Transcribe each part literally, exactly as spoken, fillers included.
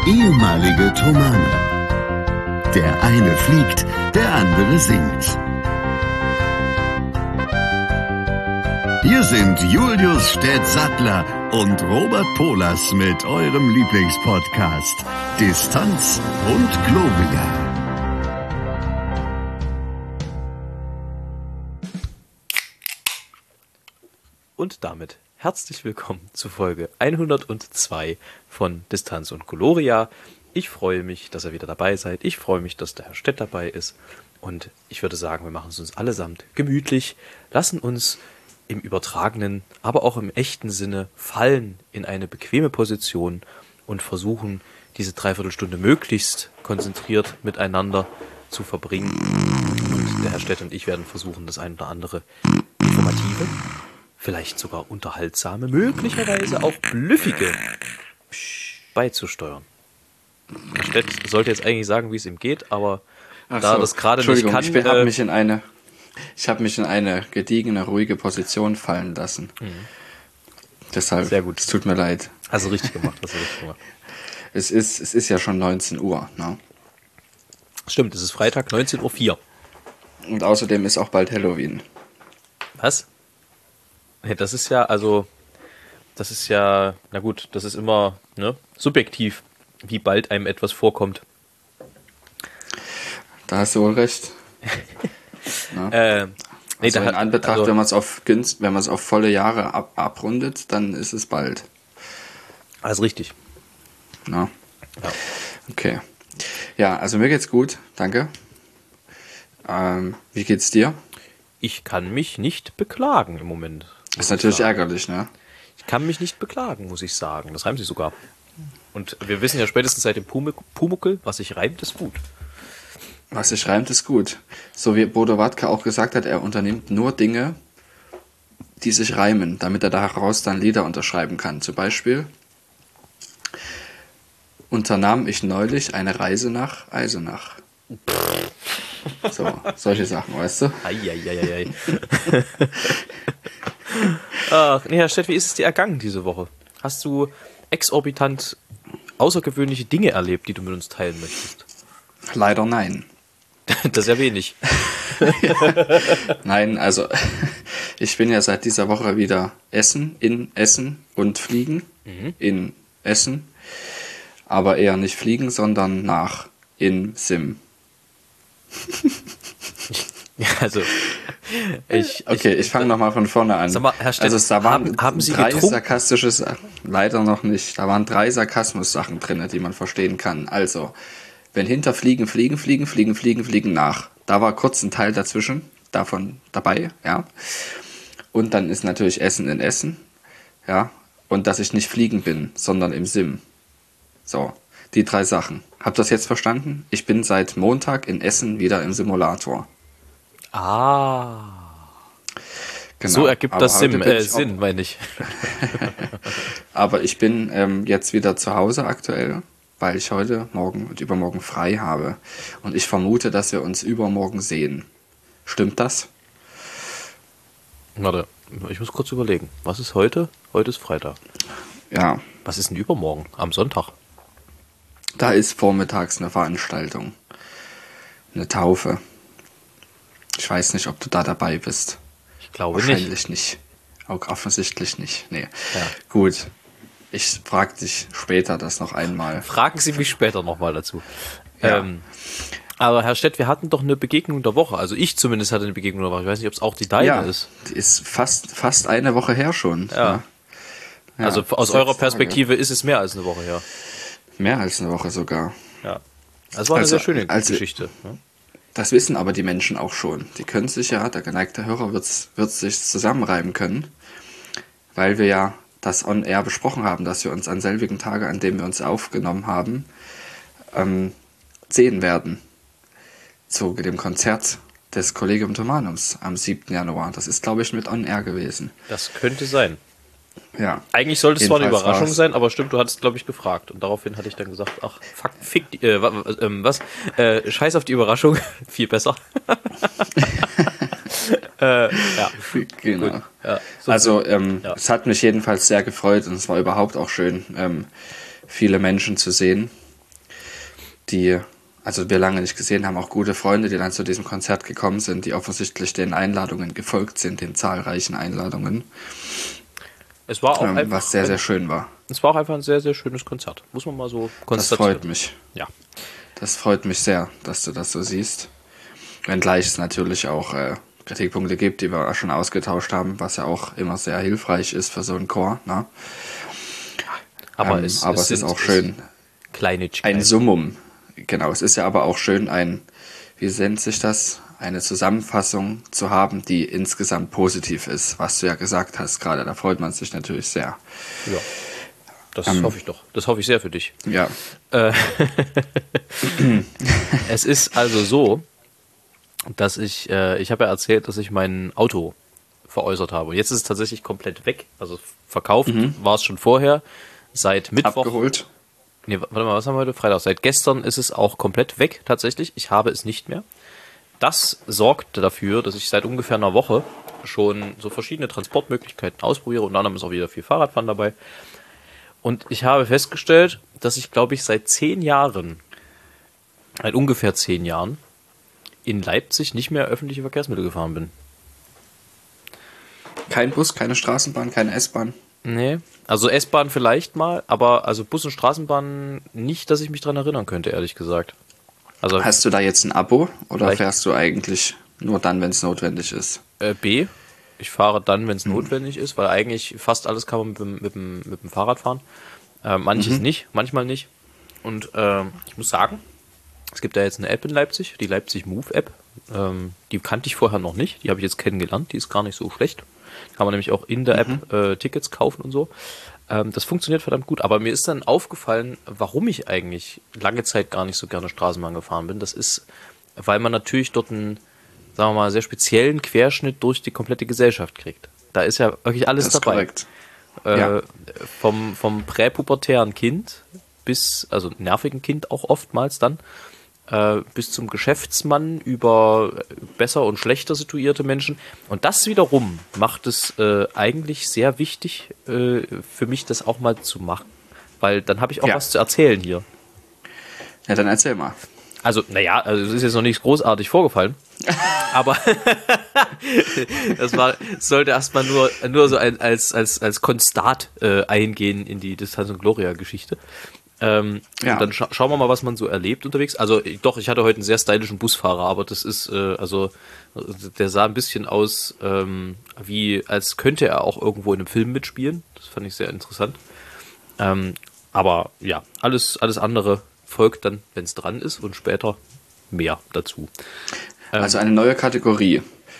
ehemalige Tomane. Der eine fliegt, der andere singt. Hier sind Julius Städtsattler und Robert Polas mit eurem Lieblingspodcast Distanz und Globia. Und damit herzlich willkommen zu Folge hundertzwei von Distanz und Gloria. Ich freue mich, dass ihr wieder dabei seid. Ich freue mich, dass der Herr Städt dabei ist. Und ich würde sagen, wir machen es uns allesamt gemütlich, lassen uns im übertragenen, aber auch im echten Sinne fallen in eine bequeme Position und versuchen, diese Dreiviertelstunde möglichst konzentriert miteinander zu verbringen. Und der Herr Städt und ich werden versuchen, das ein oder andere informative, vielleicht sogar unterhaltsame, möglicherweise auch blüffige beizusteuern. Herr Städt sollte jetzt eigentlich sagen, wie es ihm geht, aber Ach da so. das gerade nicht kann... Ich habe äh, mich in eine, ich habe mich in eine gediegene, ruhige Position fallen lassen. Mhm. Deshalb, Sehr gut. Es tut mir leid. Hast du richtig gemacht, hast du richtig gemacht. Es ist, es ist ja schon neunzehn Uhr, ne? Stimmt, es ist Freitag, neunzehn Uhr vier. Und außerdem ist auch bald Halloween. Was? Nee, das ist ja, also, das ist ja, na gut, das ist immer, ne, subjektiv, wie bald einem etwas vorkommt. Da hast du wohl recht. äh, nee, also da in Anbetracht, also, wenn man es auf Günst, wenn man es auf volle Jahre ab, abrundet, dann ist es bald. Alles richtig. Na? Ja. Okay. Ja, also mir geht's gut, danke. Ähm, wie geht's dir? Ich kann mich nicht beklagen im Moment. Das ist natürlich ärgerlich, ne? Ich kann mich nicht beklagen, muss ich sagen. Das reimt sich sogar. Und wir wissen ja spätestens seit dem Pumuckl, was sich reimt, ist gut. Was sich reimt, ist gut. So wie Bodo Wartke auch gesagt hat, er unternimmt nur Dinge, die sich reimen, damit er daraus dann Lieder unterschreiben kann. Zum Beispiel unternahm ich neulich eine Reise nach Eisenach. So, solche Sachen, weißt du? Eieieiei. Ach, nee, Herr Städt, wie ist es dir ergangen diese Woche? Hast du exorbitant außergewöhnliche Dinge erlebt, die du mit uns teilen möchtest? Leider nein. Das ist ja wenig. Nein, also ich bin ja seit dieser Woche wieder Essen, in Essen und Fliegen. Mhm. In Essen. Aber eher nicht fliegen, sondern nach in Sim. Ja, also ich, okay, ich, ich fange nochmal von vorne an. Sag mal, Herr Städt, also da waren haben, haben Sie drei getrunken? sarkastische Sachen, leider noch nicht. Da waren drei Sarkasmus-Sachen drin, die man verstehen kann. Also, wenn hinter Fliegen, Fliegen, Fliegen, Fliegen, Fliegen, Fliegen nach. Da war kurz ein Teil dazwischen, davon dabei, ja. Und dann ist natürlich Essen in Essen, ja. Und dass ich nicht fliegen bin, sondern im Sim. So, die drei Sachen. Habt ihr das jetzt verstanden? Ich bin seit Montag in Essen wieder im Simulator. Ah. Genau. So ergibt das Sim, äh, Sinn, meine ich. Aber ich bin ähm, jetzt wieder zu Hause aktuell, weil ich heute, morgen und übermorgen frei habe. Und ich vermute, dass wir uns übermorgen sehen. Stimmt das? Warte, ich muss kurz überlegen. Was ist heute? Heute ist Freitag. Ja. Was ist denn übermorgen? Am Sonntag? Da ist vormittags eine Veranstaltung. Eine Taufe. Ich weiß nicht, ob du da dabei bist. Ich glaube Wahrscheinlich nicht. nicht. Auch offensichtlich nicht. Nee. Ja. Gut. Ich frage dich später das noch einmal. Fragen Sie mich später nochmal dazu. Ja. Ähm, aber Herr Städt, wir hatten doch eine Begegnung der Woche. Also ich zumindest hatte eine Begegnung der Woche. Ich weiß nicht, ob es auch die deine ja, ist. Die ist fast, fast eine Woche her schon. Ja. Ja. Ja, also aus eurer Perspektive Tage. Ist es mehr als eine Woche her. Mehr als eine Woche sogar. Ja. Das war eine also, sehr schöne also, Geschichte. Ne? Das wissen aber die Menschen auch schon. Die können sich ja, der geneigte Hörer wird es sich zusammenreiben können, weil wir ja das on-air besprochen haben, dass wir uns an selbigen Tage, an dem wir uns aufgenommen haben, ähm, sehen werden. Zu dem Konzert des Collegium Thomanums am siebten Januar. Das ist, glaube ich, mit on-air gewesen. Das könnte sein. Ja. Eigentlich sollte es zwar eine Jedenfalls Überraschung war's. sein, aber stimmt, du hattest, glaube ich, gefragt. Und daraufhin hatte ich dann gesagt, ach, fuck, fick, die, äh, was, ähm, was? Äh, scheiß auf die Überraschung, viel besser. äh, ja. Genau. Ja, so also, ähm, ja. es hat mich jedenfalls sehr gefreut und es war überhaupt auch schön, ähm, viele Menschen zu sehen. die, also wir lange nicht gesehen haben, auch gute Freunde, die dann zu diesem Konzert gekommen sind, die offensichtlich den Einladungen gefolgt sind, den zahlreichen Einladungen. Es war auch ähm, einfach, was sehr, sehr schön war. Es war auch einfach ein sehr, sehr schönes Konzert. Muss man mal so konstatieren. Das freut mich. Ja. Das freut mich sehr, dass du das so siehst. Wenngleich es natürlich auch äh, Kritikpunkte gibt, die wir auch schon ausgetauscht haben, was ja auch immer sehr hilfreich ist für so einen Chor. Ne? Aber, ähm, es, aber es, es ist sind, auch schön, kleine ein Summum. Genau, es ist ja aber auch schön, ein, wie nennt sich das, eine Zusammenfassung zu haben, die insgesamt positiv ist, was du ja gesagt hast gerade. Da freut man sich natürlich sehr. Ja, das ähm, hoffe ich doch. Das hoffe ich sehr für dich. Ja. Äh, es ist also so, dass ich, äh, ich habe ja erzählt, dass ich mein Auto veräußert habe. Jetzt ist es tatsächlich komplett weg. Also verkauft mhm. war es schon vorher. Seit Mittwoch. Abgeholt. Nee, warte mal, was haben wir heute? Freitag. Seit gestern ist es auch komplett weg, tatsächlich. Ich habe es nicht mehr. Das sorgt dafür, dass ich seit ungefähr einer Woche schon so verschiedene Transportmöglichkeiten ausprobiere. Unter anderem ist auch wieder viel Fahrradfahren dabei. Und ich habe festgestellt, dass ich, glaube ich, seit zehn Jahren, seit ungefähr zehn Jahren, in Leipzig nicht mehr öffentliche Verkehrsmittel gefahren bin. Kein Bus, keine Straßenbahn, keine S-Bahn? Nee, also S-Bahn vielleicht mal, aber also Bus und Straßenbahn nicht, dass ich mich dran erinnern könnte, ehrlich gesagt. Also hast du da jetzt ein Abo oder vielleicht fährst du eigentlich nur dann, wenn es notwendig ist? Äh, B, ich fahre dann, wenn es mhm. notwendig ist, weil eigentlich fast alles kann man mit, dem- mit, dem, mit dem Fahrrad fahren. Äh, manches Mhm. nicht, manchmal nicht. Und ähm, ich muss sagen, es gibt da jetzt eine App in Leipzig, die Leipzig Move App. Ähm, die kannte ich vorher noch nicht, die habe ich jetzt kennengelernt, die ist gar nicht so schlecht. Kann man nämlich auch in der App äh, Tickets kaufen und so. Ähm, das funktioniert verdammt gut, aber mir ist dann aufgefallen, warum ich eigentlich lange Zeit gar nicht so gerne Straßenbahn gefahren bin. Das ist, weil man natürlich dort einen, sagen wir mal, sehr speziellen Querschnitt durch die komplette Gesellschaft kriegt. Da ist ja wirklich alles Das ist dabei. korrekt. Äh, Ja. vom, vom präpubertären Kind bis, also nervigen Kind auch oftmals dann, äh, bis zum Geschäftsmann über besser und schlechter situierte Menschen. Und das wiederum macht es äh, eigentlich sehr wichtig äh, für mich, das auch mal zu machen. Weil dann habe ich auch Ja. was zu erzählen hier. Ja, dann erzähl mal. Also, naja, also es ist jetzt noch nichts großartig vorgefallen. Aber das war, sollte erstmal nur, nur so ein, als, als, als Konstat äh, eingehen in die Distanz- und Gloria-Geschichte. Ähm, Ja. Und dann scha schauen wir mal, was man so erlebt unterwegs. Also ich- doch, ich hatte heute einen sehr stylischen Busfahrer, aber das ist, äh, also der sah ein bisschen aus, ähm, wie als könnte er auch irgendwo in einem Film mitspielen. Das fand ich sehr interessant. Ähm, aber ja, alles, alles andere folgt dann, wenn es dran ist und später mehr dazu. Also eine neue Kategorie.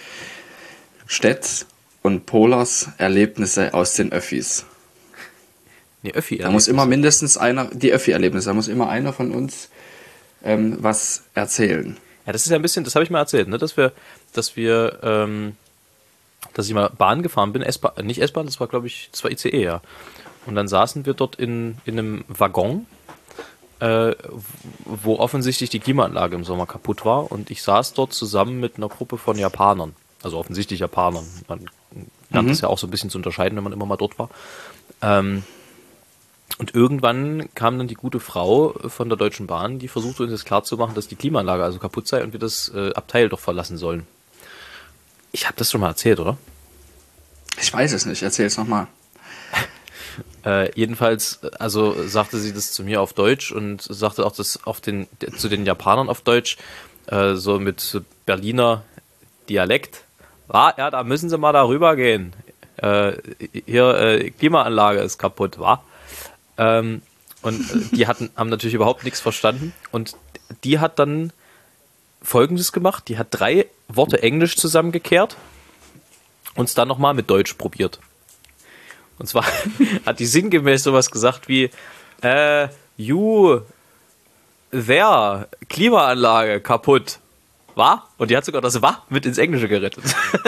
Stett und Polers Erlebnisse aus den Öffis. Nee, Öffi. Da muss immer mindestens einer, die Öffi-Erlebnisse, da muss immer einer von uns ähm, was erzählen. Ja, das ist ja ein bisschen, das habe ich mal erzählt, ne, dass wir, dass wir, ähm, dass ich mal Bahn gefahren bin, S-Bahn, nicht S-Bahn, das war glaube ich, das war I C E, ja. Und dann saßen wir dort in, in einem Waggon, äh, wo offensichtlich die Klimaanlage im Sommer kaputt war und ich saß dort zusammen mit einer Gruppe von Japanern, also offensichtlich Japanern. Man lernt das ja auch so ein bisschen zu unterscheiden, wenn man immer mal dort war. Ähm, Und irgendwann kam dann die gute Frau von der Deutschen Bahn, die versuchte uns jetzt klarzumachen, dass die Klimaanlage also kaputt sei und wir das äh, Abteil doch verlassen sollen. Ich habe das schon mal erzählt, oder? Ich weiß es nicht, erzähl es nochmal. Äh, jedenfalls, also sagte sie das zu mir auf Deutsch und sagte auch das auf den, zu den Japanern auf Deutsch, äh, so mit so Berliner Dialekt. Ah, ja, da müssen Sie mal darüber gehen. Äh, hier, äh, Klimaanlage ist kaputt, wa? Ähm, und äh, die hatten, haben natürlich überhaupt nichts verstanden. Und die hat dann Folgendes gemacht. Die hat drei Worte Englisch zusammengekehrt und es dann nochmal mit Deutsch probiert. Und zwar hat die sinngemäß sowas gesagt wie äh, you, there, Klimaanlage kaputt, wa? Und die hat sogar das wa mit ins Englische gerettet.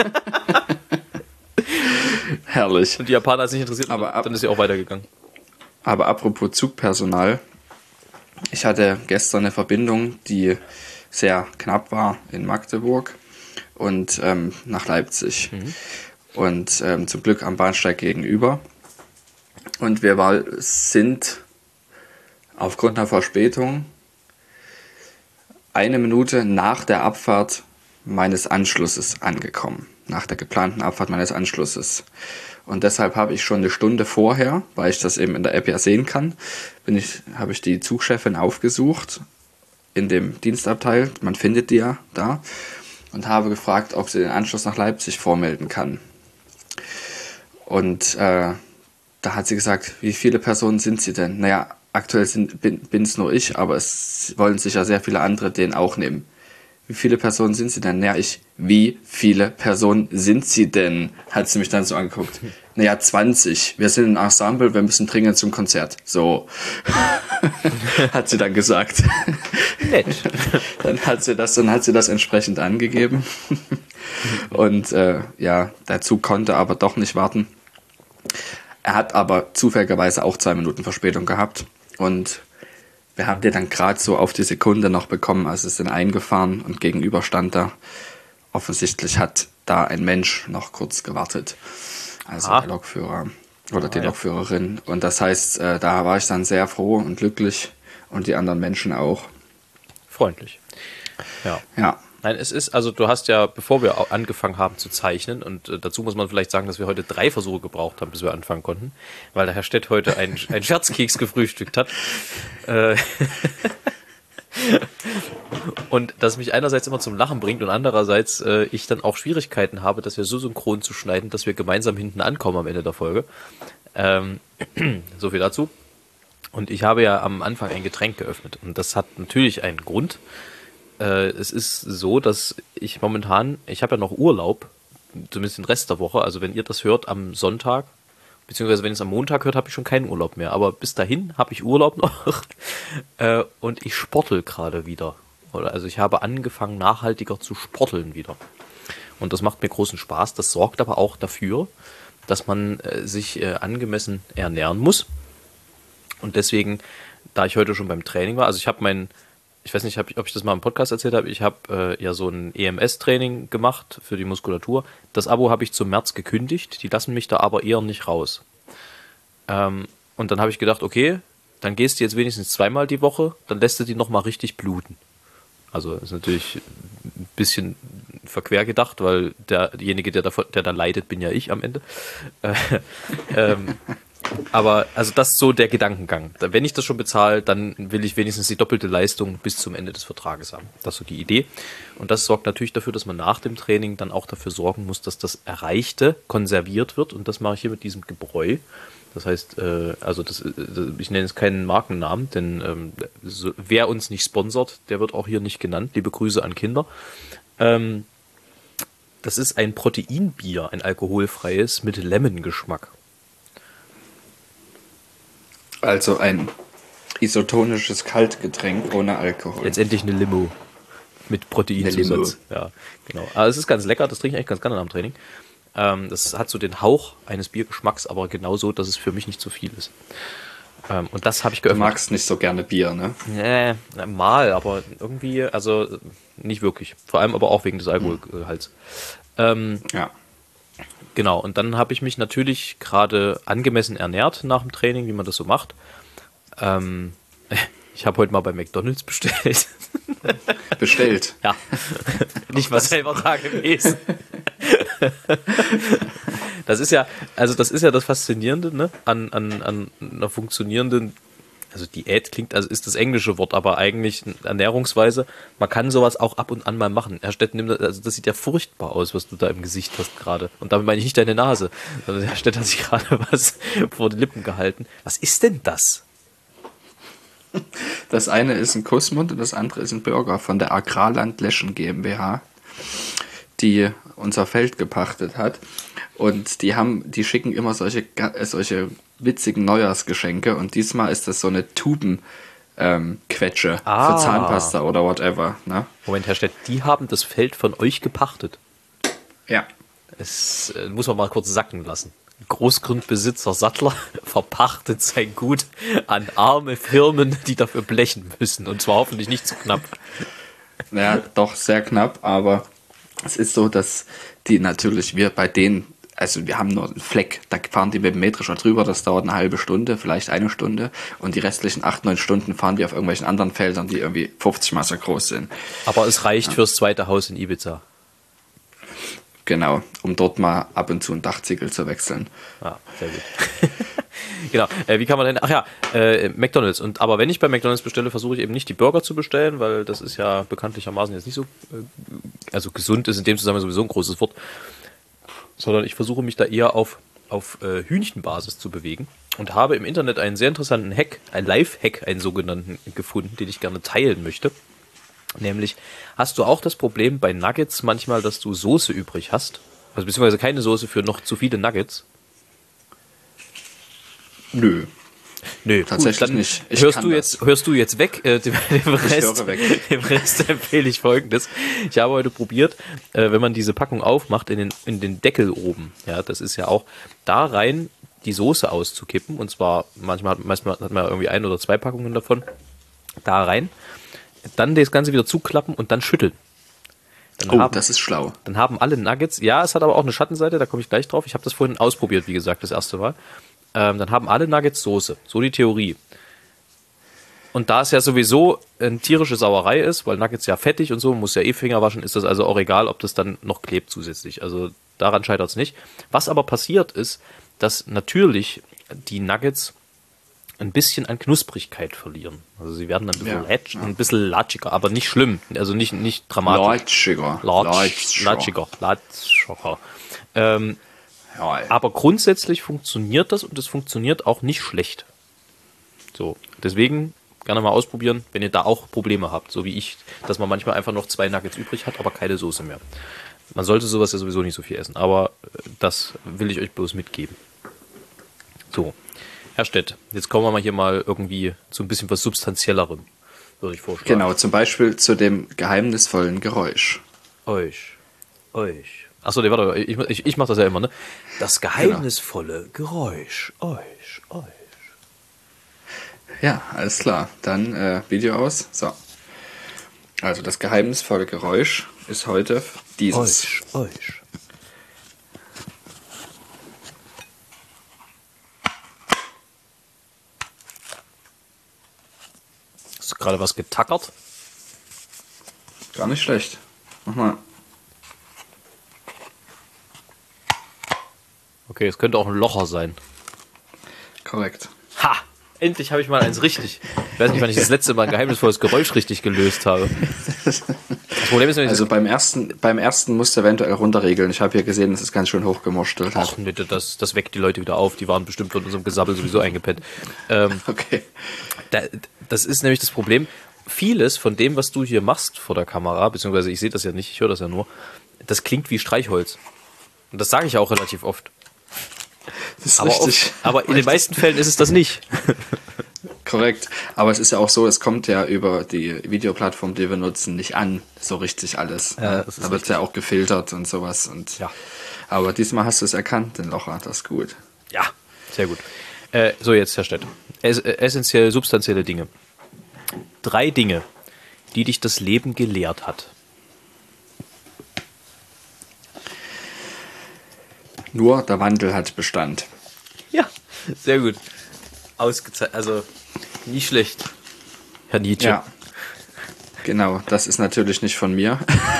Herrlich. Und die Japaner hat es nicht interessiert, Aber ab- dann ist sie auch weitergegangen. Aber apropos Zugpersonal, ich hatte gestern eine Verbindung, die sehr knapp war in Magdeburg und ähm, nach Leipzig. Mhm. Und ähm, zum Glück am Bahnsteig gegenüber. Und wir war, sind aufgrund einer Verspätung eine Minute nach der Abfahrt meines Anschlusses angekommen. Nach der geplanten Abfahrt meines Anschlusses. Und deshalb habe ich schon eine Stunde vorher, weil ich das eben in der App ja sehen kann, bin ich, habe ich die Zugchefin aufgesucht in dem Dienstabteil, man findet die ja da, und habe gefragt, ob sie den Anschluss nach Leipzig vormelden kann. Und äh, da hat sie gesagt, wie viele Personen sind sie denn? Naja, aktuell sind, bin es nur ich, aber es wollen sicher sehr viele andere den auch nehmen. Wie viele Personen sind sie denn? Naja, ich, wie viele Personen sind sie denn? Hat sie mich dann so angeguckt. Naja, zwanzig. Wir sind ein Ensemble, wir müssen dringend zum Konzert. So. Hat sie dann gesagt. Nett. Dann hat sie das, dann hat sie das entsprechend angegeben. Und äh, ja, der Zug konnte aber doch nicht warten. Er hat aber zufälligerweise auch zwei Minuten Verspätung gehabt. Und wir haben den dann gerade so auf die Sekunde noch bekommen, als es dann eingefahren und gegenüber stand da. Offensichtlich hat da ein Mensch noch kurz gewartet. Also ah. der Lokführer oder ah, die ja. Lokführerin. Und das heißt, äh, da war ich dann sehr froh und glücklich und die anderen Menschen auch. Freundlich. Ja. Ja. Nein, es ist, also du hast ja, bevor wir auch angefangen haben zu zeichnen, und äh, dazu muss man vielleicht sagen, dass wir heute drei Versuche gebraucht haben, bis wir anfangen konnten, weil der Herr Stett heute einen, einen Scherzkeks gefrühstückt hat. Äh, und das mich einerseits immer zum Lachen bringt und andererseits äh, ich dann auch Schwierigkeiten habe, dass wir so synchron zu schneiden, dass wir gemeinsam hinten ankommen am Ende der Folge. Ähm, so viel dazu. Und ich habe ja am Anfang ein Getränk geöffnet und das hat natürlich einen Grund. Äh, es ist so, dass ich momentan, ich habe ja noch Urlaub, zumindest den Rest der Woche, also wenn ihr das hört am Sonntag, beziehungsweise wenn ihr es am Montag hört, habe ich schon keinen Urlaub mehr, aber bis dahin habe ich Urlaub noch äh, und ich sportel gerade wieder. Also ich habe angefangen, nachhaltiger zu sporteln wieder. Und das macht mir großen Spaß, das sorgt aber auch dafür, dass man äh, sich äh, angemessen ernähren muss. Und deswegen, da ich heute schon beim Training war, also ich habe mein, ich weiß nicht, ob ich das mal im Podcast erzählt habe, ich habe äh, ja so ein E M S-Training gemacht für die Muskulatur. Das Abo habe ich zum März gekündigt, die lassen mich da aber eher nicht raus. Ähm, und dann habe ich gedacht, okay, dann gehst du jetzt wenigstens zweimal die Woche, dann lässt du die nochmal richtig bluten. Also ist natürlich ein bisschen verquer gedacht, weil der, derjenige, der, davon, der da leidet, bin ja ich am Ende. Äh, ähm, Aber also das ist so der Gedankengang. Wenn ich das schon bezahle, dann will ich wenigstens die doppelte Leistung bis zum Ende des Vertrages haben. Das ist so die Idee. Und das sorgt natürlich dafür, dass man nach dem Training dann auch dafür sorgen muss, dass das Erreichte konserviert wird. Und das mache ich hier mit diesem Gebräu. Das heißt, äh, also das, ich nenne jetzt keinen Markennamen, denn ähm, so, wer uns nicht sponsert, der wird auch hier nicht genannt. Liebe Grüße an Kinder. Ähm, das ist ein Proteinbier, ein alkoholfreies mit Lemon-Geschmack. Also ein isotonisches Kaltgetränk ohne Alkohol. Letztendlich eine Limo mit Proteinzusatz. Ja, genau. Aber es ist ganz lecker, das trinke ich eigentlich ganz gerne nach dem Training. Ähm, das hat so den Hauch eines Biergeschmacks, aber genau so, dass es für mich nicht zu viel ist. Ähm, und das habe ich geöffnet. Du magst nicht so gerne Bier, ne? Nee, mal, aber irgendwie, also nicht wirklich. Vor allem aber auch wegen des Alkoholgehalts. Ähm, ja. Genau, und dann habe ich mich natürlich gerade angemessen ernährt nach dem Training, wie man das so macht. Ähm, ich habe heute mal bei McDonald's bestellt. Bestellt? Ja, nicht mal selber da gewesen. Das ist ja, also das ist ja das Faszinierende, ne, an, an, an einer funktionierenden, also Diät klingt, also ist das englische Wort, aber eigentlich Ernährungsweise, man kann sowas auch ab und an mal machen. Herr Stett, nimm das, also das sieht ja furchtbar aus, was du da im Gesicht hast gerade. Und damit meine ich nicht deine Nase. Also Herr Stett hat sich gerade was vor die Lippen gehalten. Was ist denn das? Das eine ist ein Kussmund und das andere ist ein Burger von der Agrarland Leschen GmbH, die unser Feld gepachtet hat. Und die haben, die schicken immer solche, solche witzigen Neujahrsgeschenke und diesmal ist das so eine Tuben ähm, Quetsche ah. für Zahnpasta oder whatever. Ne? Moment, Herr Stett, die haben das Feld von euch gepachtet? Ja. Das äh, muss man mal kurz sacken lassen. Großgrundbesitzer Sattler verpachtet sein Gut an arme Firmen, die dafür blechen müssen. Und zwar hoffentlich nicht zu knapp. Ja, doch sehr knapp, aber es ist so, dass die natürlich, wir bei denen also wir haben nur einen Fleck, da fahren die mit dem Mähdrescher drüber, das dauert eine halbe Stunde, vielleicht eine Stunde und die restlichen acht, neun Stunden fahren die auf irgendwelchen anderen Feldern, die irgendwie fünfzig Mal so groß sind. Aber es reicht ja. fürs zweite Haus in Ibiza. Genau, um dort mal ab und zu einen Dachziegel zu wechseln. Ah, sehr gut. Genau, äh, wie kann man denn, ach ja, äh, McDonald's. Und aber wenn ich bei McDonald's bestelle, versuche ich eben nicht die Burger zu bestellen, weil das ist ja bekanntlichermaßen jetzt nicht so, äh, also gesund ist in dem Zusammenhang sowieso ein großes Wort, sondern ich versuche mich da eher auf, auf äh, Hühnchenbasis zu bewegen und habe im Internet einen sehr interessanten Hack, einen Live-Hack, einen sogenannten, gefunden, den ich gerne teilen möchte. Nämlich, hast du auch das Problem bei Nuggets manchmal, dass du Soße übrig hast? Also beziehungsweise keine Soße für noch zu viele Nuggets? Nö. Nö, tatsächlich gut, dann nicht. Ich hörst, kann du das. jetzt, hörst du jetzt weg. Äh, dem, dem, Rest, höre weg. dem Rest empfehle ich Folgendes. Ich habe heute probiert, äh, wenn man diese Packung aufmacht, in den, in den Deckel oben, ja, das ist ja auch, da rein die Soße auszukippen. Und zwar, manchmal, manchmal hat man irgendwie ein oder zwei Packungen davon. Da rein. Dann das Ganze wieder zuklappen und dann schütteln. Dann oh, haben, das ist schlau. Dann haben alle Nuggets, ja, es hat aber auch eine Schattenseite, da komme ich gleich drauf. Ich habe das vorhin ausprobiert, wie gesagt, das erste Mal. Ähm, dann haben alle Nuggets Soße. So die Theorie. Und da es ja sowieso eine tierische Sauerei ist, weil Nuggets ja fettig und so, muss ja eh Finger waschen, ist das also auch egal, ob das dann noch klebt zusätzlich. Also daran scheitert es nicht. Was aber passiert ist, dass natürlich die Nuggets ein bisschen an Knusprigkeit verlieren. Also sie werden ein bisschen, Ja, latsch, ja. ein bisschen latschiger, aber nicht schlimm. Also nicht, nicht dramatisch. Latschiger. Latsch, latschiger. Latschiger. Ähm, Ja, aber grundsätzlich funktioniert das und es funktioniert auch nicht schlecht. So, deswegen gerne mal ausprobieren, wenn ihr da auch Probleme habt, so wie ich, dass man manchmal einfach noch zwei Nuggets übrig hat, aber keine Soße mehr. Man sollte sowas ja sowieso nicht so viel essen, aber das will ich euch bloß mitgeben. So, Herr Stett, jetzt kommen wir mal hier mal irgendwie zu ein bisschen was Substanziellerem, würde ich vorschlagen. genau, zum Beispiel zu dem geheimnisvollen Geräusch. Euch, euch. Achso, nee, warte, ich, ich, ich mach das ja immer, ne? Das geheimnisvolle Geräusch, euch, euch. Ja, alles klar. Dann äh, Video aus. So. Also das geheimnisvolle Geräusch ist heute dieses. Euch, euch. Hast du gerade was getackert? Gar nicht schlecht. Mach mal. Okay, es könnte auch ein Locher sein. Korrekt. Ha! Endlich habe ich mal eins richtig. Ich weiß nicht, wann ich das letzte Mal ein geheimnisvolles Geräusch richtig gelöst habe. Das Problem ist, wenn ich Also beim ersten, beim ersten musst du eventuell runterregeln. Ich habe hier gesehen, es ist ganz schön hochgemorstelt. Ach, nee, das, das weckt die Leute wieder auf. Die waren bestimmt von unserem Gesabbel sowieso eingepennt. Ähm, Okay. da, das ist nämlich das Problem. Vieles von dem, was du hier machst vor der Kamera, beziehungsweise ich sehe das ja nicht, ich höre das ja nur, das klingt wie Streichholz. Und das sage ich auch relativ oft. Das ist Aber, richtig. oft, aber in den meisten Fällen ist es das nicht. Korrekt. Aber es ist ja auch so, es kommt ja über die Videoplattform, die wir nutzen, nicht an, so richtig alles. Ja, das ist da wird es ja auch gefiltert und sowas. Und Ja. Aber diesmal hast du es erkannt, den Locher, das ist gut. Ja, sehr gut. Äh, so, jetzt, Herr Stett. Es, äh, essentiell, substanzielle Dinge. Drei Dinge, die dich das Leben gelehrt hat. Nur der Wandel hat Bestand. Ja, sehr gut. Ausgezeichnet, also nicht schlecht, Herr Nietzsche. Ja. Genau, das ist natürlich nicht von mir.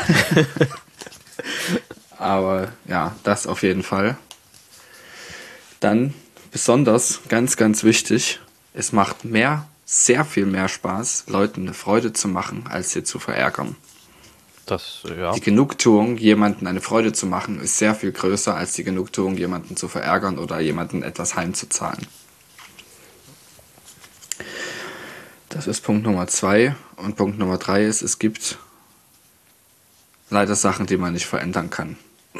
Aber ja, das auf jeden Fall. Dann besonders, ganz, ganz wichtig, es macht mehr, sehr viel mehr Spaß, Leuten eine Freude zu machen, als sie zu verärgern. Das, ja. Die Genugtuung, jemandem eine Freude zu machen, ist sehr viel größer, als die Genugtuung, jemanden zu verärgern oder jemanden etwas heimzuzahlen. Das ist Punkt Nummer zwei. Und Punkt Nummer drei ist, es gibt leider Sachen, die man nicht verändern kann.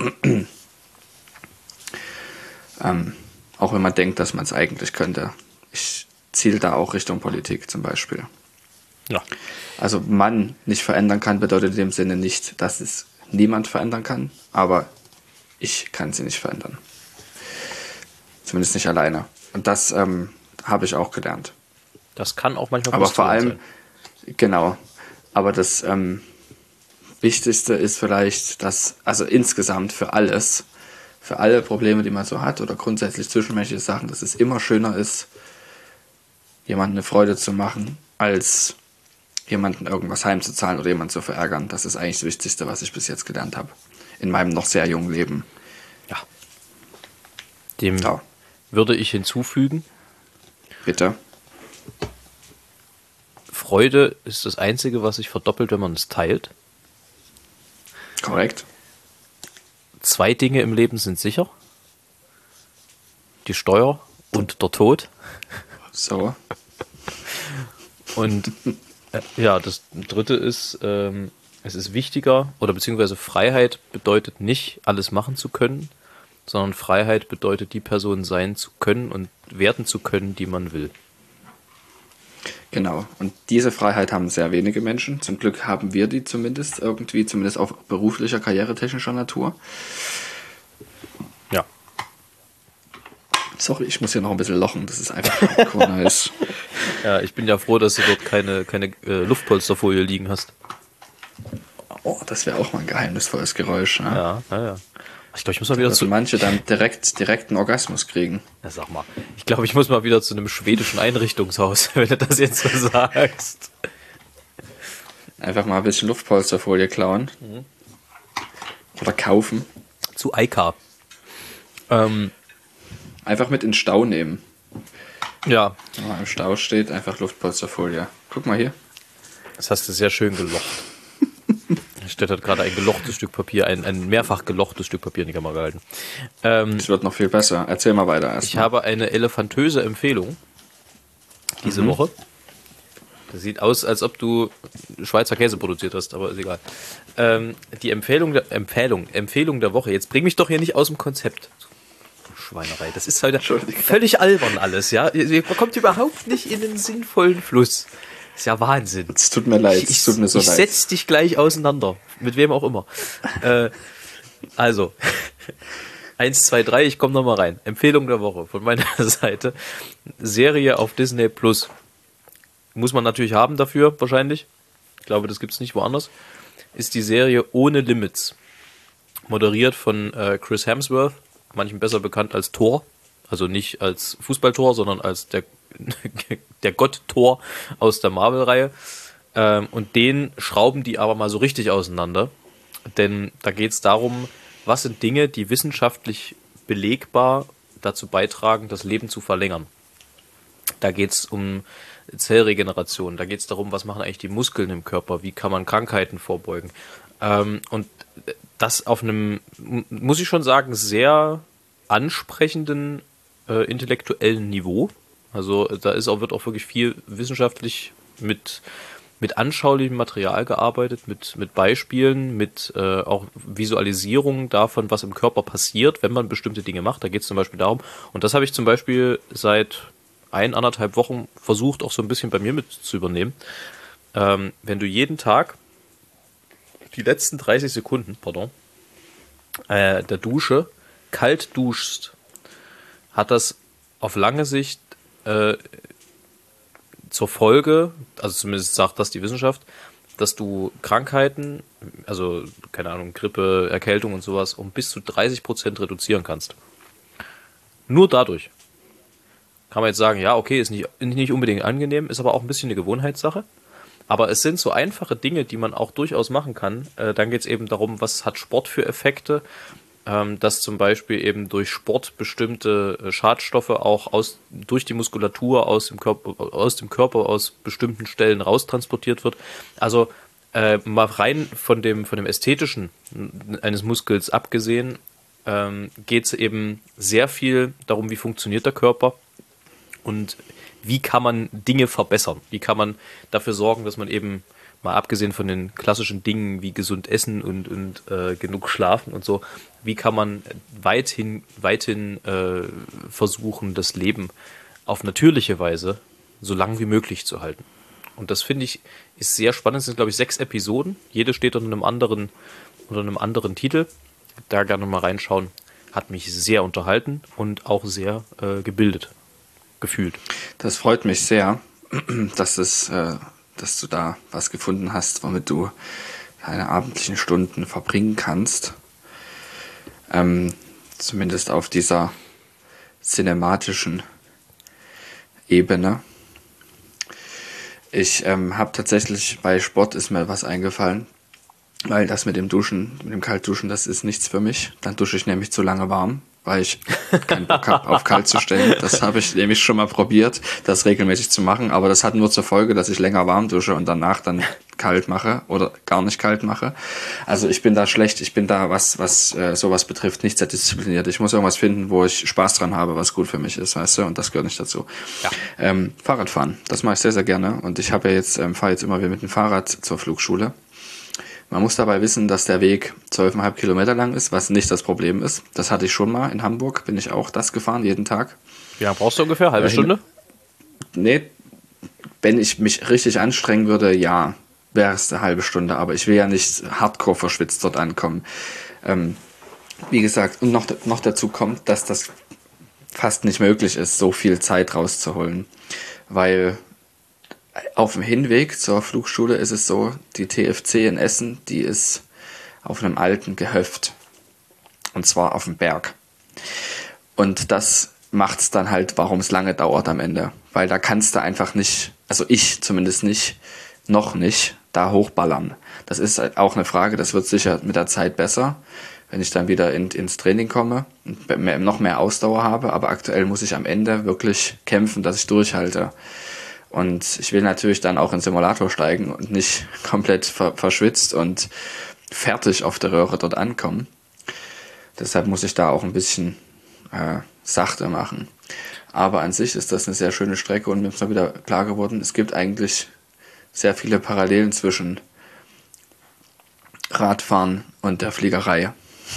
ähm, auch wenn man denkt, dass man es eigentlich könnte. Ich ziele da auch Richtung Politik zum Beispiel. Ja. Also man nicht verändern kann, bedeutet in dem Sinne nicht, dass es niemand verändern kann, aber ich kann sie nicht verändern. Zumindest nicht alleine. Und das ähm, habe ich auch gelernt. Das kann auch manchmal Aber vor allem, sein. genau, aber das ähm, Wichtigste ist vielleicht, dass, also insgesamt für alles, für alle Probleme, die man so hat oder grundsätzlich zwischenmenschliche Sachen, dass es immer schöner ist, jemandem eine Freude zu machen, als jemandem irgendwas heimzuzahlen oder jemanden zu verärgern. Das ist eigentlich das Wichtigste, was ich bis jetzt gelernt habe. In meinem noch sehr jungen Leben. Ja. Dem Ja. würde ich hinzufügen, Bitte. Freude ist das Einzige, was sich verdoppelt, wenn man es teilt. Korrekt. Zwei Dinge im Leben sind sicher. Die Steuer und der Tod. So. Und äh, ja, das dritte ist, ähm, es ist wichtiger, oder beziehungsweise Freiheit bedeutet nicht, alles machen zu können, sondern Freiheit bedeutet, die Person sein zu können und werden zu können, die man will. Genau. Und diese Freiheit haben sehr wenige Menschen. Zum Glück haben wir die zumindest irgendwie, zumindest auf beruflicher, karrieretechnischer Natur. Ja. Sorry, ich muss hier noch ein bisschen lochen. Das ist einfach cool nice. Ja, ich bin ja froh, dass du dort keine, keine äh, Luftpolsterfolie liegen hast. Oh, das wäre auch mal ein geheimnisvolles Geräusch. Ne? Ja, ja, ja. Ich glaube, ich muss mal wieder Dass zu... manche dann direkt, direkt einen Orgasmus kriegen. Ja, sag mal. Ich glaube, ich muss mal wieder zu einem schwedischen Einrichtungshaus, wenn du das jetzt so sagst. Einfach mal ein bisschen Luftpolsterfolie klauen. Mhm. Oder kaufen. Zu Eika. Ähm, Einfach mit in den Stau nehmen. ja, Wenn man im Stau steht, einfach Luftpolsterfolie. Guck mal hier. das hast du sehr schön gelocht. Stett hat gerade ein gelochtes Stück Papier, ein, ein mehrfach gelochtes Stück Papier in die Kamera gehalten. Ähm, Es wird noch viel besser. Erzähl mal weiter erst. ich habe eine elefantöse Empfehlung diese Mhm. Woche. Das sieht aus, als ob du Schweizer Käse produziert hast, aber ist egal. Ähm, die Empfehlung der, Empfehlung, Empfehlung der Woche. Jetzt bring mich doch hier nicht aus dem Konzept. Schweinerei. Das ist heute völlig albern alles, ja. Ihr kommt überhaupt nicht in den sinnvollen Fluss. Ist ja Wahnsinn. Es tut mir leid, Ich, es tut mir so ich leid. setz dich gleich auseinander. Mit wem auch immer. äh, also, eins, zwei, drei, ich komme nochmal rein. Empfehlung der Woche von meiner Seite. Serie auf Disney Plus. Muss man natürlich haben dafür, wahrscheinlich. Ich glaube, das gibt's nicht woanders. Ist die Serie Ohne Limits. Moderiert von äh, Chris Hemsworth, manchen besser bekannt als Thor. Also nicht als Fußballtor, sondern als der, der Gott Thor aus der Marvel-Reihe. Ähm, und den schrauben die aber mal so richtig auseinander. Denn da geht es darum, was sind Dinge, die wissenschaftlich belegbar dazu beitragen, das Leben zu verlängern. Da geht es um Zellregeneration, da geht es darum, was machen eigentlich die Muskeln im Körper, wie kann man Krankheiten vorbeugen. Ähm, und das auf einem, muss ich schon sagen, sehr ansprechenden äh, intellektuellen Niveau. Also da ist auch, wird auch wirklich viel wissenschaftlich mit, mit anschaulichem Material gearbeitet, mit, mit Beispielen, mit äh, auch Visualisierungen davon, was im Körper passiert, wenn man bestimmte Dinge macht. Da geht es zum Beispiel darum, und das habe ich zum Beispiel seit ein, anderthalb Wochen versucht, auch so ein bisschen bei mir mit zu übernehmen. Ähm, wenn du jeden Tag die letzten dreißig Sekunden, pardon, äh, der Dusche kalt duschst, hat das auf lange Sicht äh, zur Folge, also zumindest sagt das die Wissenschaft, dass du Krankheiten, also keine Ahnung, Grippe, Erkältung und sowas, um bis zu dreißig Prozent reduzieren kannst. Nur dadurch. Kann man jetzt sagen, ja, okay, ist nicht, nicht unbedingt angenehm, ist aber auch ein bisschen eine Gewohnheitssache. Aber es sind so einfache Dinge, die man auch durchaus machen kann. Äh, dann geht es eben darum, was hat Sport für Effekte, ähm, dass zum Beispiel eben durch Sport bestimmte äh, Schadstoffe auch aus, durch die Muskulatur aus dem Körper, aus dem Körper aus bestimmten Stellen raustransportiert wird. Also äh, mal rein von dem, von dem Ästhetischen eines Muskels abgesehen, ähm, geht es eben sehr viel darum, wie funktioniert der Körper und wie kann man Dinge verbessern? Wie kann man dafür sorgen, dass man eben, mal abgesehen von den klassischen Dingen wie gesund essen und, und äh, genug schlafen und so, wie kann man weithin, weithin äh, versuchen, das Leben auf natürliche Weise so lang wie möglich zu halten? Und das finde ich ist sehr spannend. Es sind, glaube ich, sechs Episoden. Jede steht unter einem anderen, unter einem anderen Titel. Da gerne mal reinschauen. Hat mich sehr unterhalten und auch sehr äh, gebildet. Gefühlt. Das freut mich sehr, dass, es, äh, dass du da was gefunden hast, womit du deine abendlichen Stunden verbringen kannst. Ähm, Zumindest auf dieser cinematischen Ebene. Ich ähm, habe tatsächlich bei Sport ist mir was eingefallen, weil das mit dem Duschen, mit dem Kaltduschen, das ist nichts für mich. Dann dusche ich nämlich zu lange warm, weil ich keinen Bock habe, auf kalt zu stellen. Das habe ich nämlich schon mal probiert, das regelmäßig zu machen, aber das hat nur zur Folge, dass ich länger warm dusche und danach dann kalt mache oder gar nicht kalt mache. Also ich bin da schlecht, ich bin da, was was äh, sowas betrifft, nicht sehr diszipliniert. Ich muss irgendwas finden, wo ich Spaß dran habe, was gut für mich ist, weißt du, und das gehört nicht dazu. Ja. Ähm, Fahrradfahren, das mache ich sehr, sehr gerne und ich habe ja jetzt, ähm, fahre jetzt immer wieder mit dem Fahrrad zur Flugschule. Man muss dabei wissen, dass der Weg zwölf Komma fünf Kilometer lang ist, was nicht das Problem ist. Das hatte ich schon mal in Hamburg, bin ich auch das gefahren, jeden Tag. Wie lange brauchst du ungefähr? Halbe äh, Stunde? Nee, wenn ich mich richtig anstrengen würde, ja, wäre es eine halbe Stunde. Aber ich will ja nicht hardcore verschwitzt dort ankommen. Ähm, wie gesagt, und noch, noch dazu kommt, dass das fast nicht möglich ist, so viel Zeit rauszuholen. Weil auf dem Hinweg zur Flugschule ist es so, die T F C in Essen, die ist auf einem alten Gehöft. Und zwar auf dem Berg. Und das macht es dann halt, warum es lange dauert am Ende. Weil da kannst du einfach nicht, also ich zumindest nicht, noch nicht, da hochballern. Das ist halt auch eine Frage, das wird sicher mit der Zeit besser, wenn ich dann wieder in, ins Training komme und mehr, noch mehr Ausdauer habe. Aber aktuell muss ich am Ende wirklich kämpfen, dass ich durchhalte. Und ich will natürlich dann auch in den Simulator steigen und nicht komplett ver- verschwitzt und fertig auf der Röhre dort ankommen. Deshalb muss ich da auch ein bisschen äh, sachte machen. Aber an sich ist das eine sehr schöne Strecke und mir ist mal wieder klar geworden, es gibt eigentlich sehr viele Parallelen zwischen Radfahren und der Fliegerei,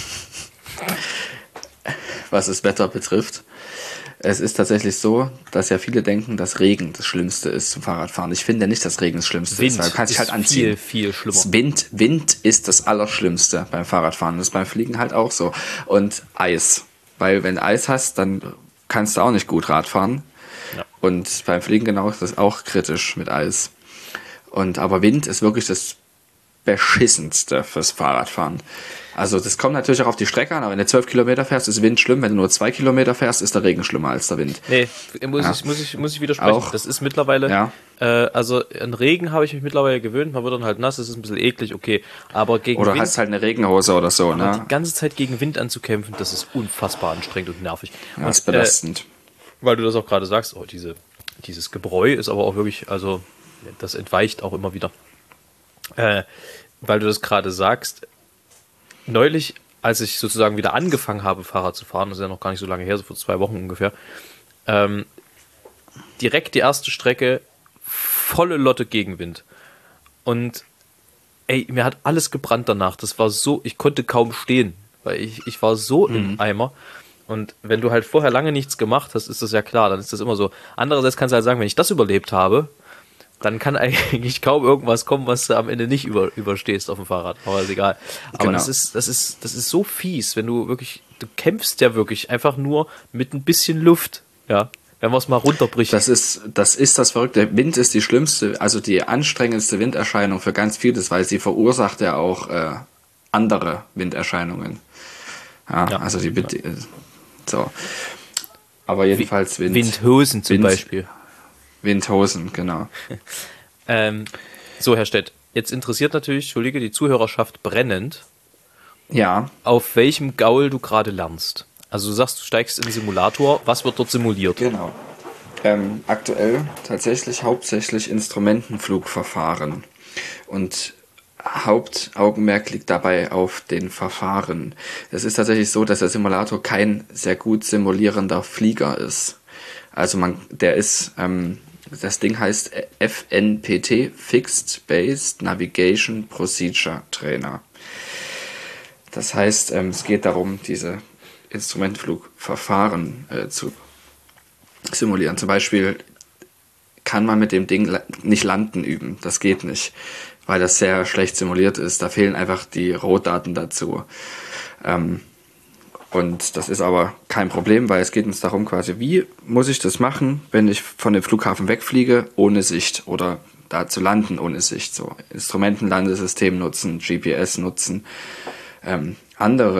was das Wetter betrifft. Es ist tatsächlich so, dass ja viele denken, dass Regen das Schlimmste ist zum Fahrradfahren. Ich finde nicht, dass Regen das Schlimmste Wind ist, weil du kannst dich halt anziehen. Viel, viel schlimmer. Wind, Wind ist das Allerschlimmste beim Fahrradfahren. Das ist beim Fliegen halt auch so. Und Eis. Weil wenn du Eis hast, dann kannst du auch nicht gut Rad fahren. Ja. Und beim Fliegen genau ist das auch kritisch mit Eis. Und aber Wind ist wirklich das Beschissenste fürs Fahrradfahren. Also das kommt natürlich auch auf die Strecke an, aber wenn du zwölf Kilometer fährst, ist Wind schlimm. Wenn du nur zwei Kilometer fährst, ist der Regen schlimmer als der Wind. Nee, muss, ja. ich, muss, ich, muss ich widersprechen. Auch, das ist mittlerweile, ja. äh, also an Regen habe ich mich mittlerweile gewöhnt, man wird dann halt nass, das ist ein bisschen eklig, okay. Aber gegen oder Wind, hast halt eine Regenhose oder so, ne? Die ganze Zeit gegen Wind anzukämpfen, das ist unfassbar anstrengend und nervig. Ja, das ist belastend. Äh, weil du das auch gerade sagst, oh, diese, dieses Gebräu ist aber auch wirklich, also das entweicht auch immer wieder. Äh, weil du das gerade sagst, neulich, als ich sozusagen wieder angefangen habe, Fahrrad zu fahren, das ist ja noch gar nicht so lange her, so vor zwei Wochen ungefähr, ähm, direkt die erste Strecke, volle Lotte Gegenwind. Und ey, mir hat alles gebrannt danach. Das war so, ich konnte kaum stehen, weil ich, ich war so mhm. im Eimer. Und wenn du halt vorher lange nichts gemacht hast, ist das ja klar, dann ist das immer so. Andererseits kannst du halt sagen, wenn ich das überlebt habe, dann kann eigentlich kaum irgendwas kommen, was du am Ende nicht über, überstehst auf dem Fahrrad. Aber ist egal. Aber genau. das ist, das ist, das ist so fies, wenn du wirklich, du kämpfst ja wirklich einfach nur mit ein bisschen Luft, ja. Wenn man es mal runterbricht. Das ist, das ist das Verrückte. Wind ist die schlimmste, also die anstrengendste Winderscheinung für ganz vieles, weil sie verursacht ja auch äh, andere Winderscheinungen. Ja, ja. Also die, die so. Aber jedenfalls Wind. Windhosen zum Wind, Beispiel. Windhosen, genau. ähm, so, Herr Stett, jetzt interessiert natürlich, Entschuldige, die Zuhörerschaft brennend, ja, auf welchem Gaul du gerade lernst. Also du sagst, du steigst in den Simulator, was wird dort simuliert? Genau. Ähm, aktuell tatsächlich hauptsächlich Instrumentenflugverfahren. Und Hauptaugenmerk liegt dabei auf den Verfahren. Es ist tatsächlich so, dass der Simulator kein sehr gut simulierender Flieger ist. Also man, der ist, ähm, das Ding heißt F N P T, Fixed Based Navigation Procedure Trainer. Das heißt, ähm, es geht darum, diese Instrumentenflugverfahren äh, zu simulieren. Zum Beispiel kann man mit dem Ding la- nicht landen üben. Das geht nicht, weil das sehr schlecht simuliert ist. Da fehlen einfach die Rohdaten dazu. Ähm, und das ist aber kein Problem, weil es geht uns darum quasi, wie muss ich das machen, wenn ich von dem Flughafen wegfliege, ohne Sicht oder da zu landen ohne Sicht. So Instrumentenlandesystem nutzen, G P S nutzen, ähm, andere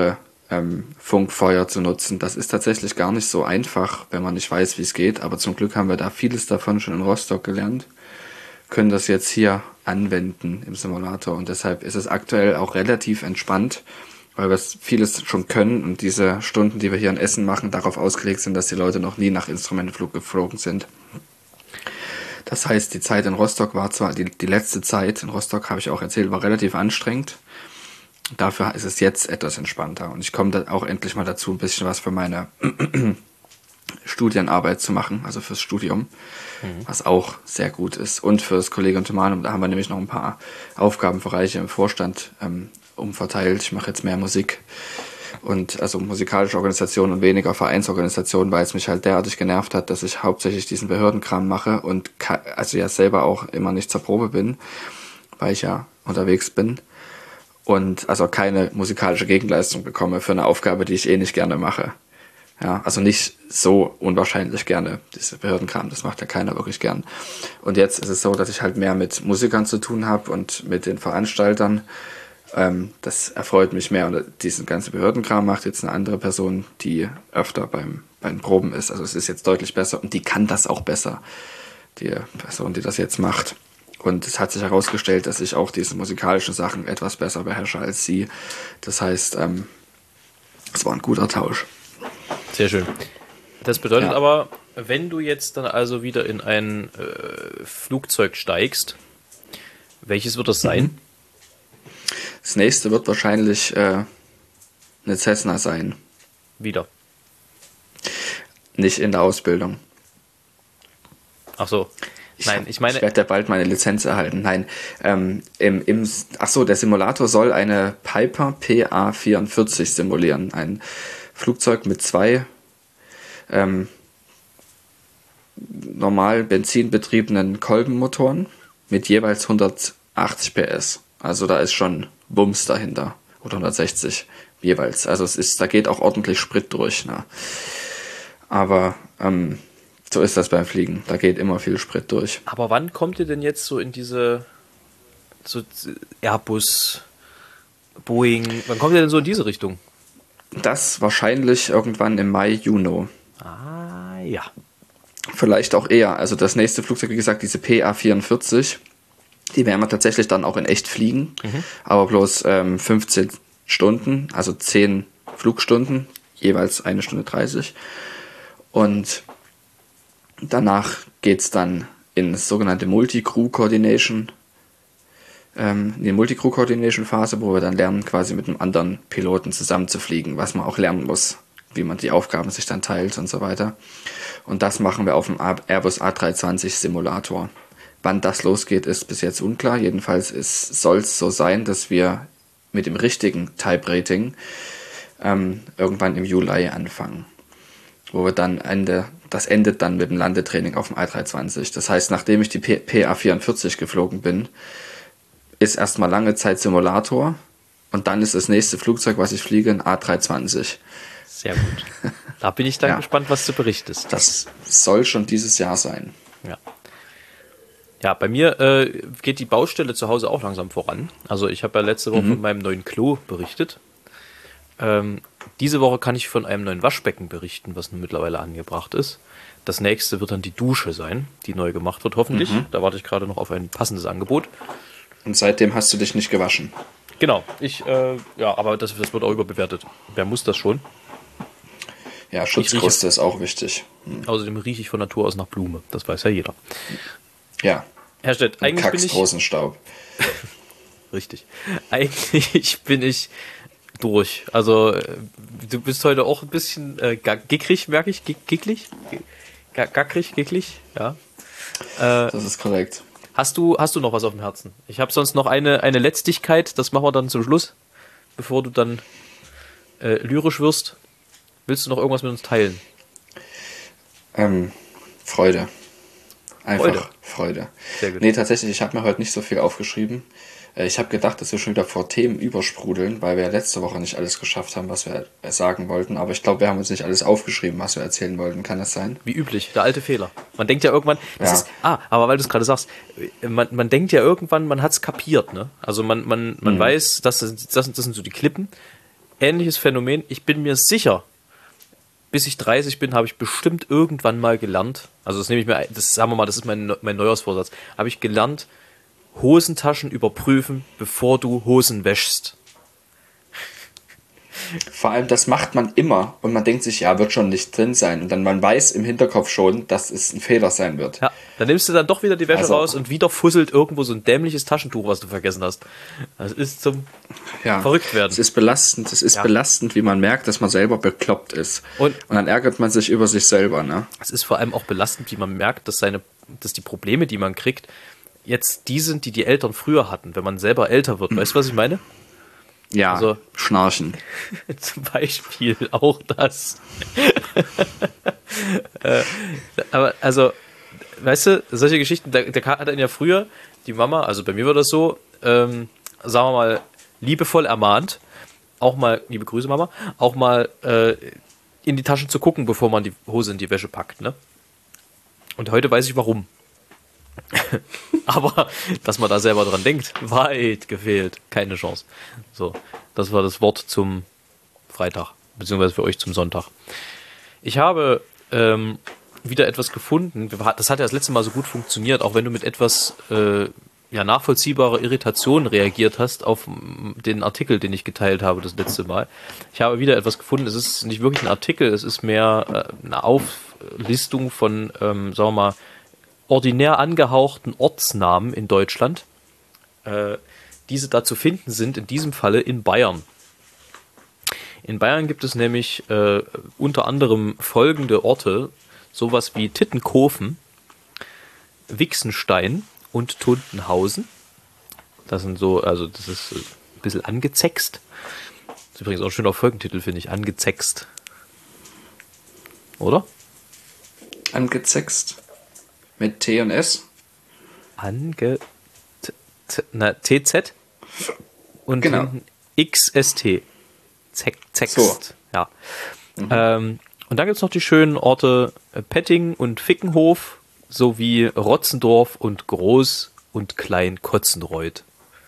ähm, Funkfeuer zu nutzen. Das ist tatsächlich gar nicht so einfach, wenn man nicht weiß, wie es geht. Aber zum Glück haben wir da vieles davon schon in Rostock gelernt, können das jetzt hier anwenden im Simulator. Und deshalb ist es aktuell auch relativ entspannt, weil wir vieles schon können und diese Stunden, die wir hier in Essen machen, darauf ausgelegt sind, dass die Leute noch nie nach Instrumentenflug geflogen sind. Das heißt, die Zeit in Rostock war zwar, die, die letzte Zeit in Rostock, habe ich auch erzählt, war relativ anstrengend. Dafür ist es jetzt etwas entspannter. Und ich komme da auch endlich mal dazu, ein bisschen was für meine Studienarbeit zu machen, also fürs Studium, mhm. was auch sehr gut ist. Und fürs Kollegium Thomanum, da haben wir nämlich noch ein paar Aufgabenbereiche im Vorstand ähm, umverteilt. Ich mache jetzt mehr Musik und also musikalische Organisationen und weniger Vereinsorganisationen, weil es mich halt derartig genervt hat, dass ich hauptsächlich diesen Behördenkram mache und also ja selber auch immer nicht zur Probe bin, weil ich ja unterwegs bin und also keine musikalische Gegenleistung bekomme für eine Aufgabe, die ich eh nicht gerne mache. Ja, also nicht so unwahrscheinlich gerne, diese Behördenkram, das macht ja keiner wirklich gern. Und jetzt ist es so, dass ich halt mehr mit Musikern zu tun habe und mit den Veranstaltern. Ähm, das erfreut mich mehr. Und diesen ganzen Behördenkram macht jetzt eine andere Person, die öfter beim, beim Proben ist. Also es ist jetzt deutlich besser und die kann das auch besser, die Person, die das jetzt macht. Und es hat sich herausgestellt, dass ich auch diese musikalischen Sachen etwas besser beherrsche als sie. Das heißt, ähm, es war ein guter Tausch. Sehr schön. Das bedeutet ja. aber, wenn du jetzt dann also wieder in ein äh, Flugzeug steigst, welches wird das sein? Das nächste wird wahrscheinlich äh, eine Cessna sein. Wieder? Nicht in der Ausbildung. Ach so. Nein, ich meine... Ich werde ja bald meine Lizenz erhalten. Nein, ähm, im, im, ach so, der Simulator soll eine Piper P A vierundvierzig simulieren. Ein Flugzeug mit zwei ähm, normal benzinbetriebenen Kolbenmotoren mit jeweils hundertachtzig P S. Also da ist schon Bums dahinter. Oder hundertsechzig jeweils. Also es ist, da geht auch ordentlich Sprit durch. Ne? Aber ähm, so ist das beim Fliegen. Da geht immer viel Sprit durch. Aber wann kommt ihr denn jetzt so in diese so Airbus, Boeing, wann kommt ihr denn so in diese Richtung? Das wahrscheinlich irgendwann im Mai, Juni. Ah, ja. Vielleicht auch eher. Also das nächste Flugzeug, wie gesagt, diese P A vierundvierzig, die werden wir tatsächlich dann auch in echt fliegen. Mhm. Aber bloß ähm, fünfzehn Stunden, also zehn Flugstunden, jeweils eine Stunde dreißig. Und danach geht es dann in das sogenannte Multi-Crew-Coordination, ähm, in die Multi-Crew-Coordination-Phase, wo wir dann lernen, quasi mit einem anderen Piloten zusammen zu fliegen, was man auch lernen muss, wie man die Aufgaben sich dann teilt und so weiter. Und das machen wir auf dem Airbus A dreihundertzwanzig Simulator. Wann das losgeht, ist bis jetzt unklar. Jedenfalls soll es so sein, dass wir mit dem richtigen Type-Rating ähm, irgendwann im Juli anfangen. Wo wir dann Ende, das endet dann mit dem Landetraining auf dem A dreihundertzwanzig. Das heißt, nachdem ich die P A vierundvierzig geflogen bin, ist erstmal lange Zeit Simulator und dann ist das nächste Flugzeug, was ich fliege, ein A dreihundertzwanzig. Sehr gut. Da bin ich dann ja. gespannt, was du berichtest. Das soll schon dieses Jahr sein. Ja. Ja, bei mir äh, geht die Baustelle zu Hause auch langsam voran. Also ich habe ja letzte Woche mhm. von meinem neuen Klo berichtet. Ähm, diese Woche kann ich von einem neuen Waschbecken berichten, was nun mittlerweile angebracht ist. Das nächste wird dann die Dusche sein, die neu gemacht wird, hoffentlich. Mhm. Da warte ich gerade noch auf ein passendes Angebot. Und seitdem hast du dich nicht gewaschen? Genau. Ich, äh, ja, aber das, das wird auch überbewertet. Wer muss das schon? Ja, Schutzkruste ist auch wichtig. Mhm. Außerdem rieche ich von Natur aus nach Blume. Das weiß ja jeder. Ja. Herr Stett, eigentlich bin ich... Rosenstaub. Richtig. Eigentlich bin ich durch. Also, du bist heute auch ein bisschen äh, gickrig, merke ich. Gicklig? Gackrig, gicklig, ja. Äh, das ist korrekt. Hast du, hast du noch was auf dem Herzen? Ich habe sonst noch eine, eine Letztigkeit, das machen wir dann zum Schluss, bevor du dann äh, lyrisch wirst. Willst du noch irgendwas mit uns teilen? Ähm, Freude. Einfach Freude. Freude. Sehr gut. Nee, tatsächlich, ich habe mir heute nicht so viel aufgeschrieben. Ich habe gedacht, dass wir schon wieder vor Themen übersprudeln, weil wir ja letzte Woche nicht alles geschafft haben, was wir sagen wollten. Aber ich glaube, wir haben uns nicht alles aufgeschrieben, was wir erzählen wollten. Kann das sein? Wie üblich, der alte Fehler. Man denkt ja irgendwann, das ja. ist, ah, aber weil du es gerade sagst, man, man denkt ja irgendwann, man hat es kapiert, ne? Also man, man, man mhm. weiß, das, das, das sind so die Klippen. ähnliches Phänomen. Ich bin mir sicher, bis ich dreißig bin, habe ich bestimmt irgendwann mal gelernt, also das nehme ich mir, das sagen wir mal, das ist mein, mein Neujahrsvorsatz, habe ich gelernt, Hosentaschen überprüfen, bevor du Hosen wäschst. Vor allem, das macht man immer und man denkt sich, ja, wird schon nicht drin sein. Und dann man weiß im Hinterkopf schon, dass es ein Fehler sein wird. Ja, dann nimmst du dann doch wieder die Wäsche Also, raus und wieder fusselt irgendwo so ein dämliches Taschentuch, was du vergessen hast. Das ist zum ja, verrückt werden. Es ist belastend, es ist Ja. belastend, wie man merkt, dass man selber bekloppt ist. Und- und dann ärgert man sich über sich selber, ne? Es ist vor allem auch belastend, wie man merkt, dass seine, dass die Probleme, die man kriegt, jetzt die sind, die die Eltern früher hatten, wenn man selber älter wird. Weißt du, was ich meine? Ja, Also- Schnarchen. Zum Beispiel auch das. äh, aber also, weißt du, solche Geschichten, da, da hat dann ja früher die Mama, also bei mir war das so, ähm, sagen wir mal, liebevoll ermahnt, auch mal, liebe Grüße Mama, auch mal äh, in die Taschen zu gucken, bevor man die Hose in die Wäsche packt, ne? Und heute weiß ich warum. Aber, dass man da selber dran denkt, weit gefehlt. Keine Chance. So, das war das Wort zum Freitag, beziehungsweise für euch zum Sonntag. Ich habe ähm, wieder etwas gefunden. Das hat ja das letzte Mal so gut funktioniert, auch wenn du mit etwas äh, ja, nachvollziehbarer Irritation reagiert hast auf den Artikel, den ich geteilt habe das letzte Mal. Ich habe wieder etwas gefunden. Es ist nicht wirklich ein Artikel, es ist mehr äh, eine Auflistung von, ähm, sagen wir mal, ordinär angehauchten Ortsnamen in Deutschland. Äh, diese da zu finden sind, in diesem Falle in Bayern. In Bayern gibt es nämlich äh, unter anderem folgende Orte, sowas wie Tittenkofen, Wixenstein und Tuntenhausen. Das sind so, also das ist ein bisschen angezext. Das ist übrigens auch ein schöner Folgentitel, finde ich, angezext. Oder? Angezext. Mit T und S. Ange... t- t- Na, T Z und Genau. hinten X S T. Zeck, Zext. So. Ja. Ähm, und dann gibt es noch die schönen Orte äh, Petting und Fickenhof sowie Rotzendorf und Groß- und Klein-Kotzenreuth.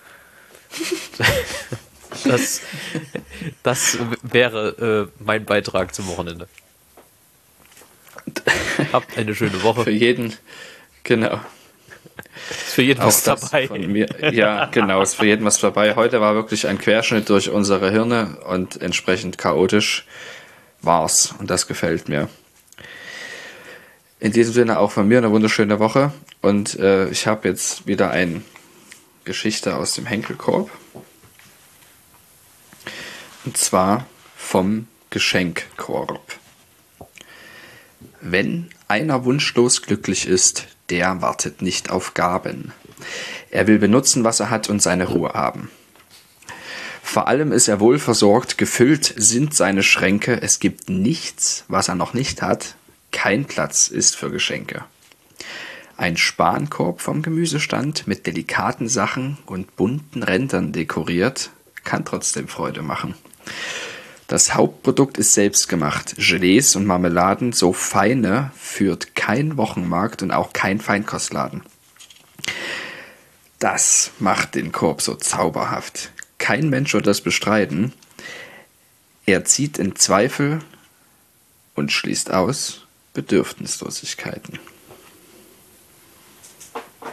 das, das wäre äh, mein Beitrag zum Wochenende. Habt eine schöne Woche. Für jeden, genau. Ist für jeden Auch was das dabei. von mir. Ja, genau, ist für jeden was dabei. Heute war wirklich ein Querschnitt durch unsere Hirne und entsprechend chaotisch war's. Und das gefällt mir. In diesem Sinne auch von mir eine wunderschöne Woche. Und äh, ich habe jetzt wieder eine Geschichte aus dem Henkelkorb. Und zwar vom Geschenkkorb. Wenn einer wunschlos glücklich ist, der wartet nicht auf Gaben. Er will benutzen, was er hat und seine Ruhe haben. Vor allem ist er wohlversorgt, gefüllt sind seine Schränke, es gibt nichts, was er noch nicht hat, kein Platz ist für Geschenke. Ein Spankorb vom Gemüsestand mit delikaten Sachen und bunten Rändern dekoriert, kann trotzdem Freude machen. Das Hauptprodukt ist selbstgemacht. Gelees und Marmeladen, so feine, führt kein Wochenmarkt und auch kein Feinkostladen. Das macht den Korb so zauberhaft. Kein Mensch wird das bestreiten. Er zieht in Zweifel und schließt aus Bedürfnislosigkeiten.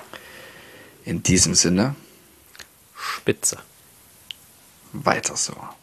In diesem Sinne, Spitze. weiter so.